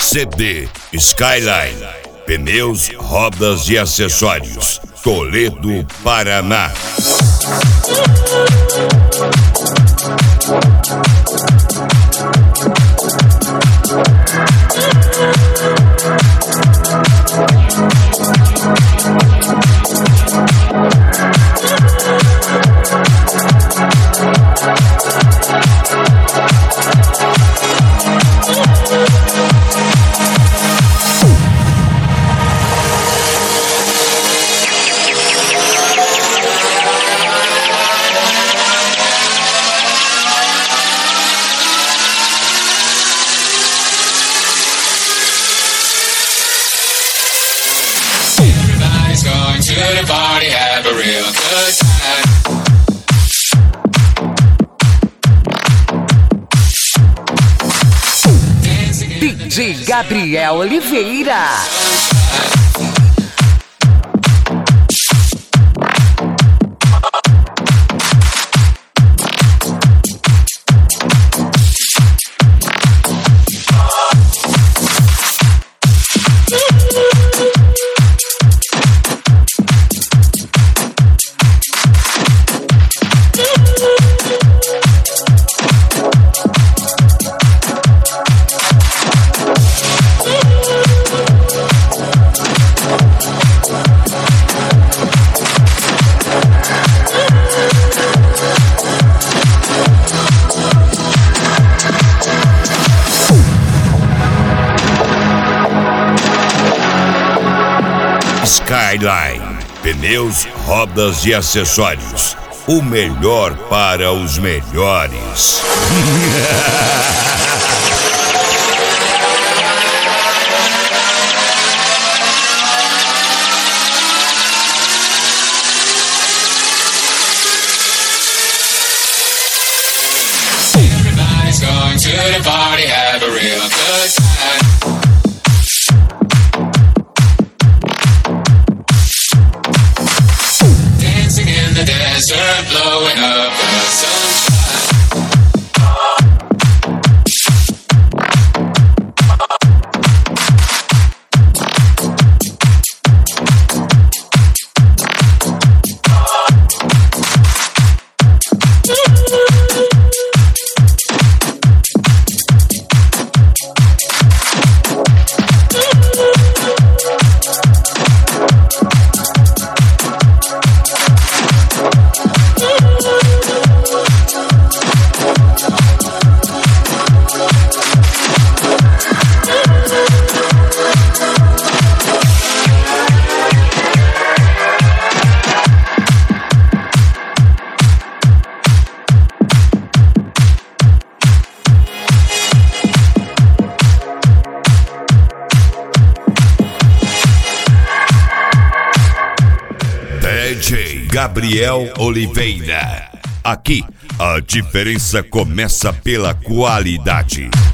CD Skyline, pneus, rodas e acessórios, Toledo, Paraná. To the party, have a real good time. DJ Gabriel Oliveira. Skyline, pneus, rodas e acessórios. O melhor para os melhores. Everybody's going to the party, have a real good time. In the desert, blowing up the sunshine. DJ Gabriel Oliveira. Aqui, a diferença começa pela qualidade.